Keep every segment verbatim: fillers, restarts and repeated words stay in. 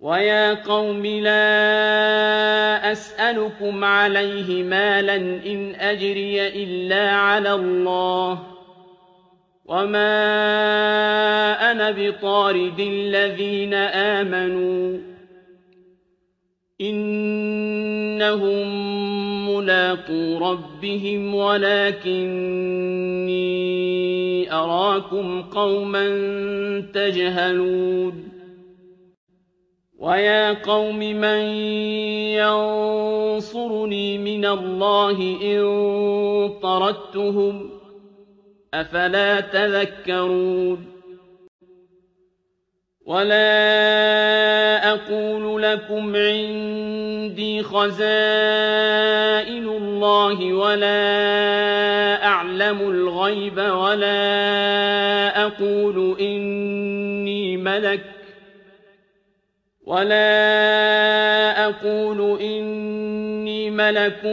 وَيَا قَوْمِ لَا أَسْأَلُكُمْ عَلَيْهِ مَالًا إِنْ أَجْرِيَ إِلَّا عَلَى اللَّهِ ۖ وَمَا أَنَا بِطَارِدِ الَّذِينَ آمَنُوا ۚ إِنَّهُم مُّلَاقُو رَبِّهِمْ وَلَٰكِنِّي أَرَاكُمْ قَوْمًا تَجْهَلُونَ وَيَا قَوْمِ مَن يَنصُرُنِي مِنَ اللَّهِ إِن طَرَدتُّهُمْ ۚ أَفَلَا تَذَكَّرُونَ وَلَا أَقُولُ لَكُمْ عِندِي خَزَائِنُ اللَّهِ وَلَا أَعْلَمُ الْغَيْبَ وَلَا أَقُولُ إِنِّي مَلَكٌ وَلَا أَقُولُ إِنِّي مَلَكٌ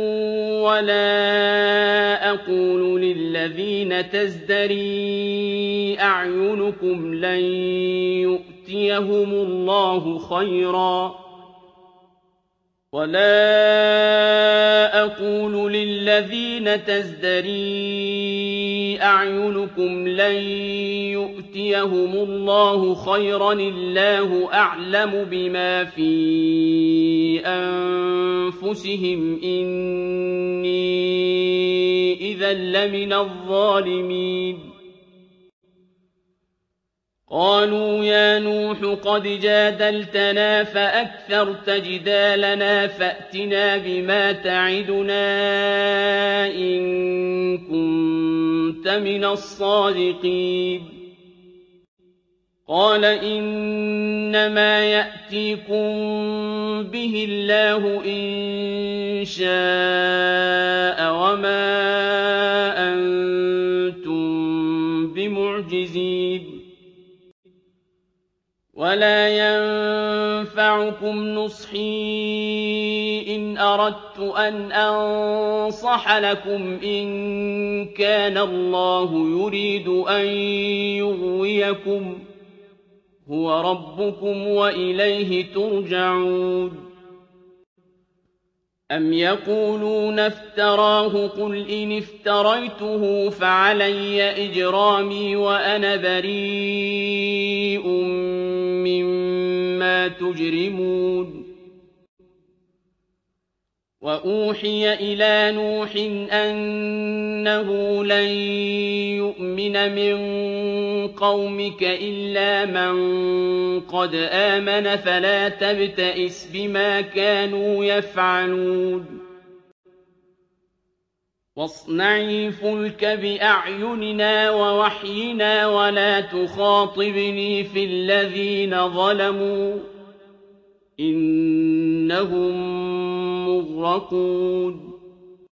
وَلَا أَقُولُ لِلَّذِينَ تَزْدَرِي أَعْيُنُكُمْ لَن يُؤْتِيَهُمُ اللَّهُ خَيْرًا وَلَا أَقُولُ لِلَّذِينَ تَزْدَرِي أَعْيُنُكُمْ لَن يُؤْتِيَهُمُ اللَّهُ خَيْرًا اللَّهُ أَعْلَمُ بِمَا فِي أَنفُسِهِمْ إِنِّي إِذًا لَّمِنَ الظَّالِمِينَ قَالُوا يَا نُوحُ قَدْ جَادَلْتَنَا فَأَكْثَرْتَ جِدَالَنَا فَأْتِنَا بِمَا تَعِدُنَا إِن كُنتَ مِنَ الصَّادِقِينَ قَالَ إِنَّمَا يَأْتِيكُم بِهِ اللَّهُ إِن شَاءَ وَمَا أَنتُم بِمُعْجِزِينَ وَلَا يَنفَعُكُمْ نُصْحِي إِنْ أَرَدتُّ أَنْ أَنصَحَ لَكُمْ إِن كَانَ اللَّهُ يُرِيدُ أَن يُغْوِيَكُمْ هُوَ رَبُّكُمْ وَإِلَيْهِ تُرْجَعُونَ أَمْ يَقُولُونَ افْتَرَاهُ ۖ قُلْ إِنِ افْتَرَيْتُهُ فَعَلَيَّ إِجْرَامِي وَأَنَا بَرِيءٌ مِّمَّا تُجْرِمُونَ وَأُوحِيَ إِلَىٰ نُوحٍ أَنَّهُ لَن يُؤْمِنَ مِن قَوْمِكَ إِلَّا مَن قَدْ آمَنَ فَلَا تَبْتَئِسْ بِمَا كَانُوا يَفْعَلُونَ وَاصْنَعِ الْفُلْكَ بِأَعْيُنِنَا وَوَحْيِنَا وَلَا تُخَاطِبْنِي فِي الَّذِينَ ظَلَمُوا إِنَّهُم مُّغْرَقُونَ